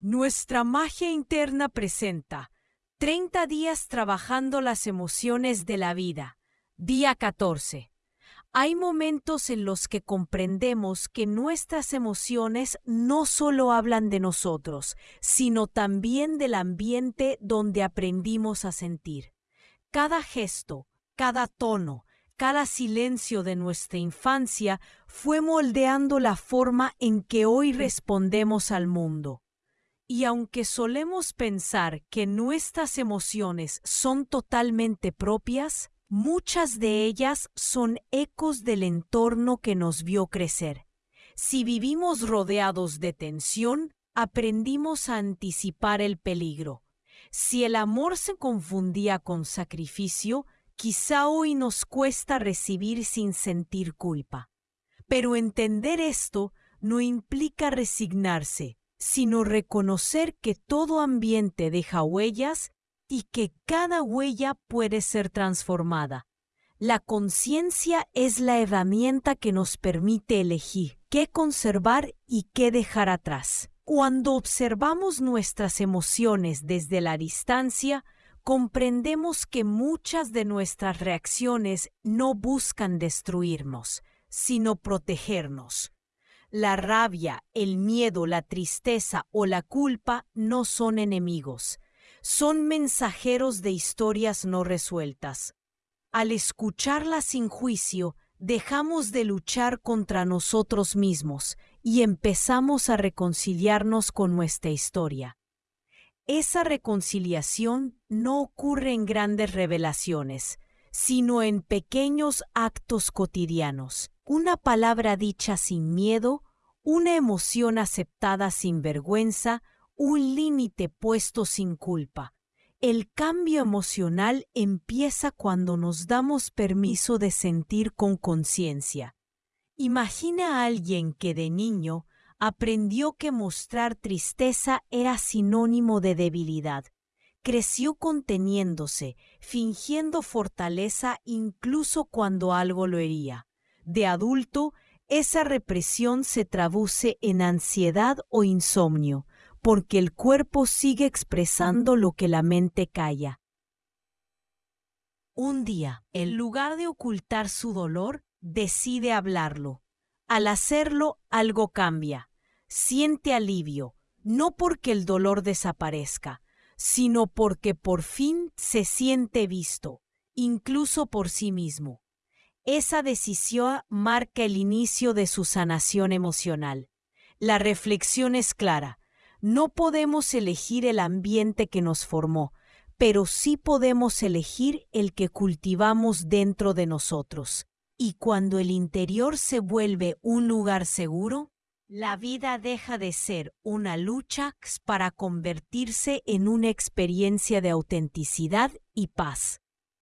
Nuestra magia interna presenta 30 días trabajando las emociones de la vida. Día 14. Hay momentos en los que comprendemos que nuestras emociones no solo hablan de nosotros, sino también del ambiente donde aprendimos a sentir. Cada gesto, cada tono, cada silencio de nuestra infancia fue moldeando la forma en que hoy respondemos al mundo. Y aunque solemos pensar que nuestras emociones son totalmente propias, muchas de ellas son ecos del entorno que nos vio crecer. Si vivimos rodeados de tensión, aprendimos a anticipar el peligro. Si el amor se confundía con sacrificio, quizá hoy nos cuesta recibir sin sentir culpa. Pero entender esto no implica resignarse, sino reconocer que todo ambiente deja huellas y que cada huella puede ser transformada. La conciencia es la herramienta que nos permite elegir qué conservar y qué dejar atrás. Cuando observamos nuestras emociones desde la distancia, comprendemos que muchas de nuestras reacciones no buscan destruirnos, sino protegernos. La rabia, el miedo, la tristeza o la culpa no son enemigos, son mensajeros de historias no resueltas. Al escucharlas sin juicio, dejamos de luchar contra nosotros mismos y empezamos a reconciliarnos con nuestra historia. Esa reconciliación no ocurre en grandes revelaciones, sino en pequeños actos cotidianos. Una palabra dicha sin miedo, una emoción aceptada sin vergüenza, un límite puesto sin culpa. El cambio emocional empieza cuando nos damos permiso de sentir con conciencia. Imagina a alguien que de niño aprendió que mostrar tristeza era sinónimo de debilidad. Creció conteniéndose, fingiendo fortaleza incluso cuando algo lo hería. De adulto, esa represión se traduce en ansiedad o insomnio, porque el cuerpo sigue expresando lo que la mente calla. Un día, en lugar de ocultar su dolor, decide hablarlo. Al hacerlo, algo cambia. Siente alivio, no porque el dolor desaparezca, sino porque por fin se siente visto, incluso por sí mismo. Esa decisión marca el inicio de su sanación emocional. La reflexión es clara. No podemos elegir el ambiente que nos formó, pero sí podemos elegir el que cultivamos dentro de nosotros. Y cuando el interior se vuelve un lugar seguro, la vida deja de ser una lucha para convertirse en una experiencia de autenticidad y paz.